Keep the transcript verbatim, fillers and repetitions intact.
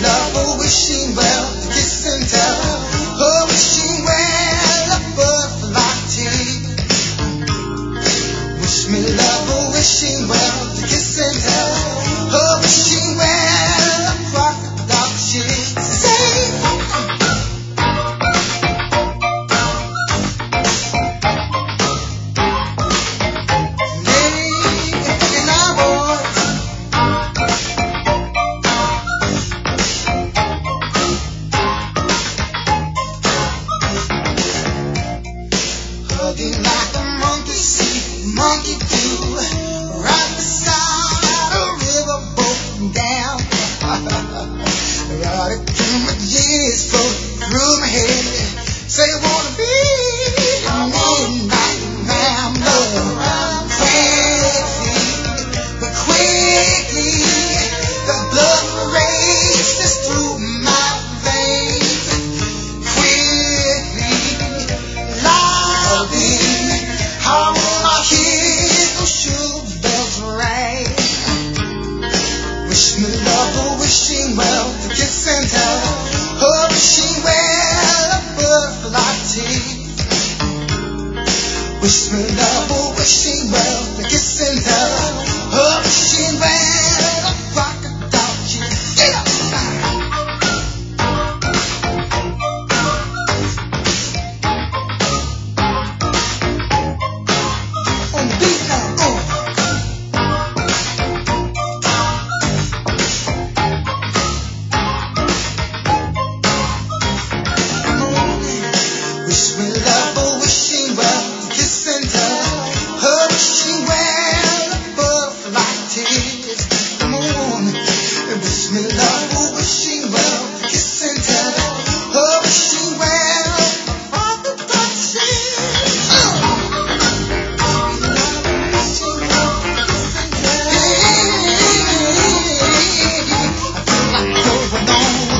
love, oh, wishing well, kiss and tell. Oh, wishing well, a butterfly tea. Wish me love, oh, wishing well, kiss and tell. Oh, wishing well, a crocodile tears. Say, like a monkey see, monkey do, right beside a river broken down. Right through my jeans, flow through my head. Say I wanna be a midnight rambler, crazy, but quickly the blood races through my veins. Quickly, how will I hear those sugar bells ring? Wish me love, oh, wishing well, to kiss and tell. Oh, wishing well, a butterfly tea. Wish me love, oh, wishing well, to kiss and tell. Oh, wishing well, a crocodile tears. Yeah. Wish me love, oh, wishing well, kiss and tell. Oh, wishing well, a butterfly tears. Come on, wish me love, oh, wishing well, kiss and tell. Oh, wishing well, a butterfly tears. I feel like going on.